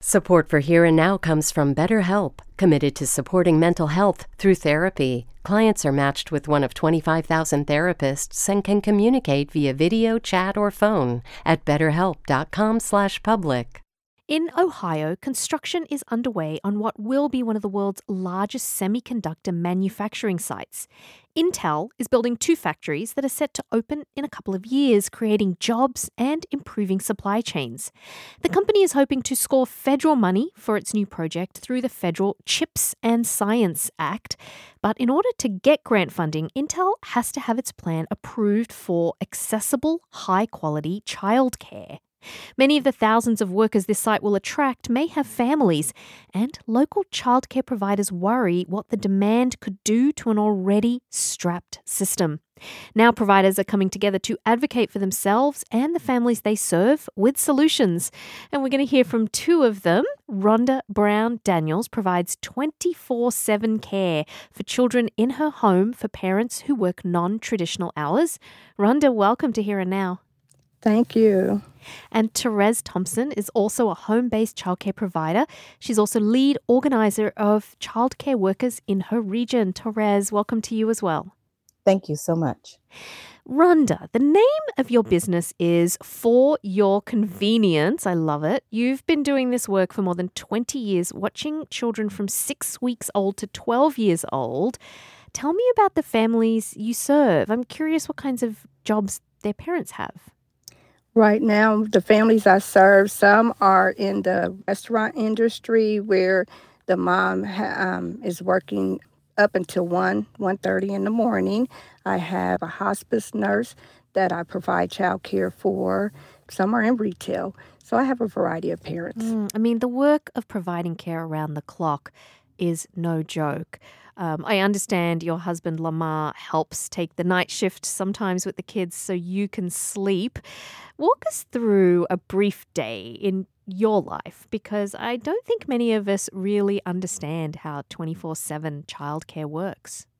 Support for Here and Now comes from BetterHelp, committed to supporting mental health through therapy. Clients are matched with one of 25,000 therapists and can communicate via video, chat, or phone at betterhelp.com/public. In Ohio, construction is underway on what will be one of the world's largest semiconductor manufacturing sites. Intel is building 2 factories that are set to open in a couple of years, creating jobs and improving supply chains. The company is hoping to score federal money for its new project through the federal CHIPS and Science Act. But in order to get grant funding, Intel has to have its plan approved for accessible, high-quality childcare. Many of the thousands of workers this site will attract may have families, and local childcare providers worry what the demand could do to an already strapped system. Now providers are coming together to advocate for themselves and the families they serve with solutions. And we're going to hear from 2 of them. Rhonda Brown Daniels provides 24/7 care for children in her home for parents who work non-traditional hours. Rhonda, welcome to Here and Now. Thank you. And Therese Thompson is also a home-based childcare provider. She's also lead organizer of childcare workers in her region. Therese, welcome to you as well. Thank you so much. Rhonda, the name of your business is For Your Convenience. I love it. You've been doing this work for more than 20 years, watching children from 6 weeks old to 12 years old. Tell me about the families you serve. I'm curious what kinds of jobs their parents have. Right now, the families I serve, some are in the restaurant industry where the mom is working up until 1:30 in the morning. I have a hospice nurse that I provide child care for. Some are in retail. So I have a variety of parents. The work of providing care around the clock is no joke. I understand your husband, Lamar, helps take the night shift sometimes with the kids so you can sleep. Walk us through a brief day in your life, because I don't think many of us really understand how 24/7 childcare works.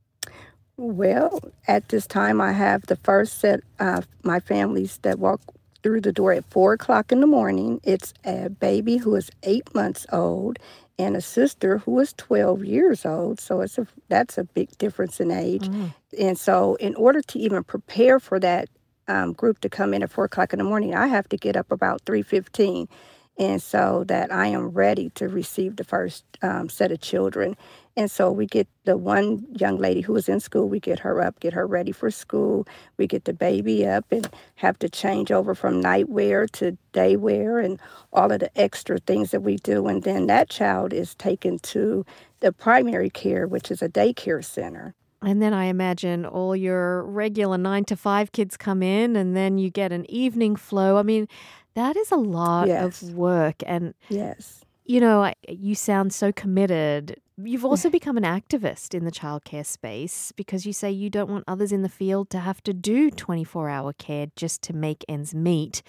Well, at this time, I have the first set of my families that walk through the door at 4 o'clock in the morning. It's a baby who is 8 months old and a sister who is 12 years old. So that's a big difference in age. And so in order to even prepare for that group to come in at 4 o'clock in the morning, I have to get up about 3:15. And so that I am ready to receive the first set of children. And so we get the one young lady who is in school, we get her up, get her ready for school. We get the baby up and have to change over from night wear to day wear and all of the extra things that we do. And then that child is taken to the primary care, which is a daycare center. And then I imagine all your regular 9 to 5 kids come in, and then you get an evening flow. That is a lot Yes. of work. And, Yes. you sound so committed. You've also become an activist in the childcare space because you say you don't want others in the field to have to do 24-hour care just to make ends meet.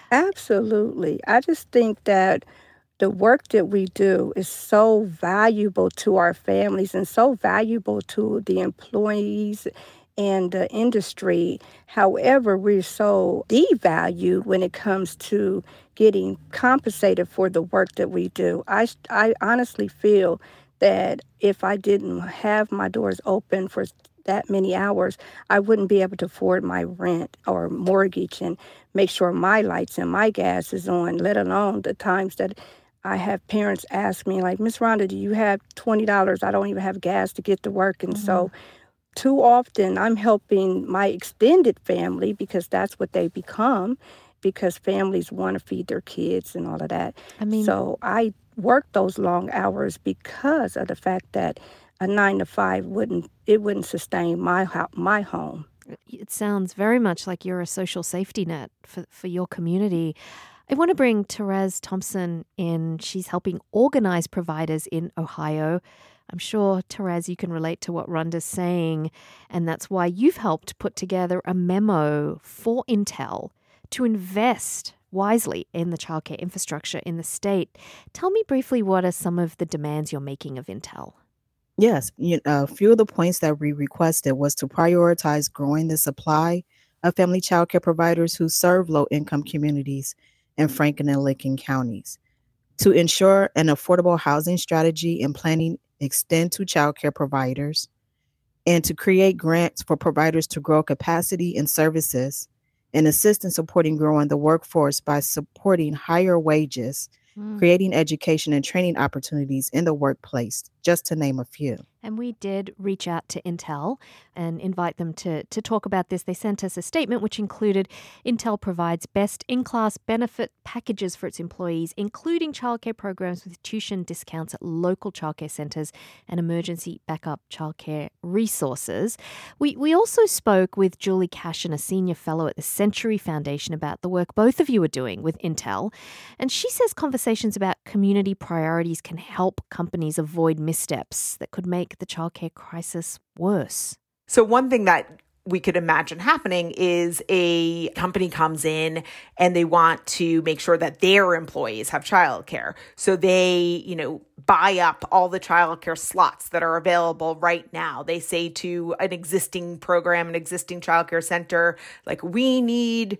Absolutely. I just think that the work that we do is so valuable to our families and so valuable to the employees and the industry. However, we're so devalued when it comes to getting compensated for the work that we do. I honestly feel that if I didn't have my doors open for that many hours, I wouldn't be able to afford my rent or mortgage and make sure my lights and my gas is on, let alone the times that I have parents ask me, like, Miss Rhonda, do you have $20? I don't even have gas to get to work. And so too often I'm helping my extended family because that's what they become, because families want to feed their kids and all of that. So I work those long hours because of the fact that a 9 to 5 wouldn't sustain my home. It sounds very much like you're a social safety net for your community. I want to bring Therese Thompson in. She's helping organize providers in Ohio. I'm sure, Therese, you can relate to what Rhonda's saying, and that's why you've helped put together a memo for Intel to invest wisely in the childcare infrastructure in the state. Tell me briefly, what are some of the demands you're making of Intel? Yes, a few of the points that we requested was to prioritize growing the supply of family childcare providers who serve low-income communities in Franklin and Licking counties. to ensure an affordable housing strategy and planning extend to childcare providers, and to create grants for providers to grow capacity and services and assist in supporting growing the workforce by supporting higher wages, creating education and training opportunities in the workplace, just to name a few. And we did reach out to Intel and invite them to talk about this. They sent us a statement which included Intel provides best in-class benefit packages for its employees, including childcare programs with tuition discounts at local childcare centres and emergency backup childcare resources. We also spoke with Julie Cashin, a senior fellow at the Century Foundation, about the work both of you are doing with Intel. And she says conversations about community priorities can help companies avoid missteps that could make the childcare crisis worse. So one thing that we could imagine happening is a company comes in and they want to make sure that their employees have childcare. So they, buy up all the childcare slots that are available right now. They say to an existing program, an existing childcare center, like, we need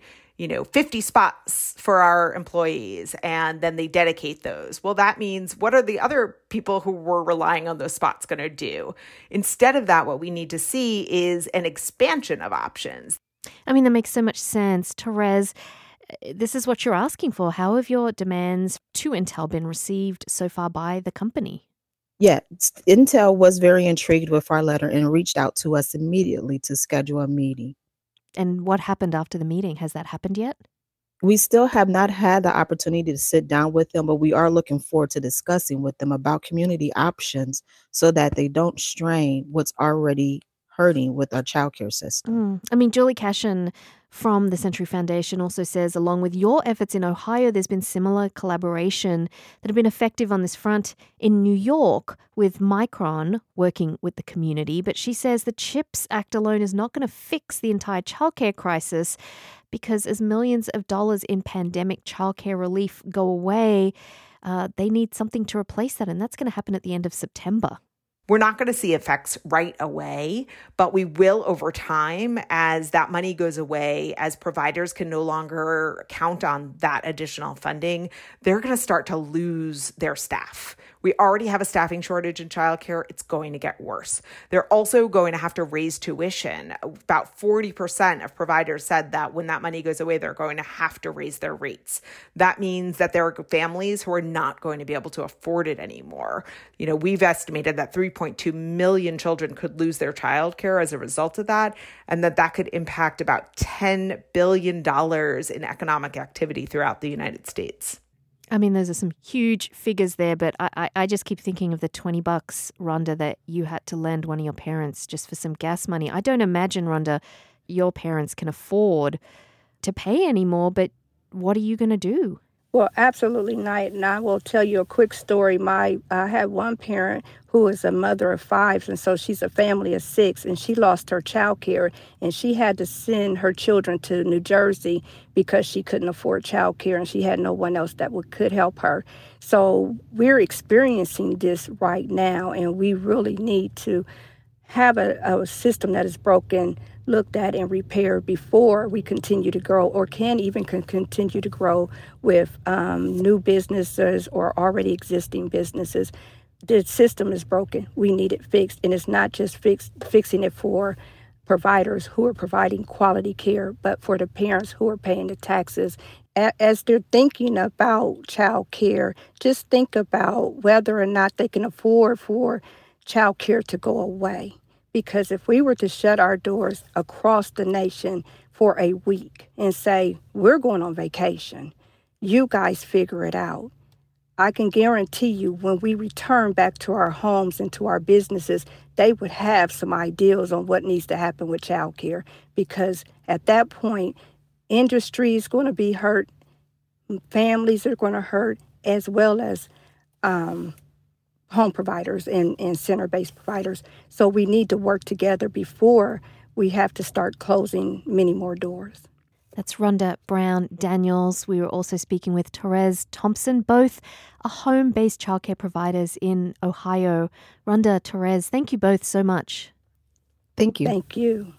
50 spots for our employees, and then they dedicate those. Well, that means, what are the other people who were relying on those spots going to do? Instead of that, what we need to see is an expansion of options. I mean, that makes so much sense. Therese, this is what you're asking for. How have your demands to Intel been received so far by the company? Yeah, Intel was very intrigued with our letter and reached out to us immediately to schedule a meeting. And what happened after the meeting? Has that happened yet? We still have not had the opportunity to sit down with them, but we are looking forward to discussing with them about community options so that they don't strain what's already hurting with our childcare system. I mean, Julie Cashin from the Century Foundation also says, along with your efforts in Ohio, there's been similar collaboration that have been effective on this front in New York with Micron working with the community. But she says the CHIPS Act alone is not going to fix the entire childcare crisis, because as millions of dollars in pandemic childcare relief go away, they need something to replace that. And that's going to happen at the end of September. We're not going to see effects right away, but we will over time as that money goes away, as providers can no longer count on that additional funding. They're going to start to lose their staff. We already have a staffing shortage in childcare. It's going to get worse. They're also going to have to raise tuition. About 40% of providers said that when that money goes away, they're going to have to raise their rates. That means that there are families who are not going to be able to afford it anymore. We've estimated that 3.2 million children could lose their childcare as a result of that, and that could impact about $10 billion in economic activity throughout the United States. I mean, those are some huge figures there, but I just keep thinking of the $20, Rhonda, that you had to lend one of your parents just for some gas money. I don't imagine, Rhonda, your parents can afford to pay anymore, but what are you going to do? Well, absolutely not. And I will tell you a quick story. I had one parent who is a mother of 5, and so she's a family of 6, and she lost her child care, and she had to send her children to New Jersey because she couldn't afford child care, and she had no one else that could help her. So we're experiencing this right now, and we really need to have a system that is broken looked at and repaired before we continue to grow, or can even continue to grow with new businesses or already existing businesses. The system is broken. We need it fixed. And it's not just fixing it for providers who are providing quality care, but for the parents who are paying the taxes. As they're thinking about child care, just think about whether or not they can afford for child care to go away. Because if we were to shut our doors across the nation for a week and say, we're going on vacation, you guys figure it out, I can guarantee you when we return back to our homes and to our businesses, they would have some ideas on what needs to happen with childcare. Because at that point, industry is going to be hurt, families are going to hurt, as well as home providers and center-based providers. So we need to work together before we have to start closing many more doors. That's Rhonda Brown Daniels. We were also speaking with Therese Thompson, both are home-based childcare providers in Ohio. Rhonda, Therese, thank you both so much. Thank you. Thank you.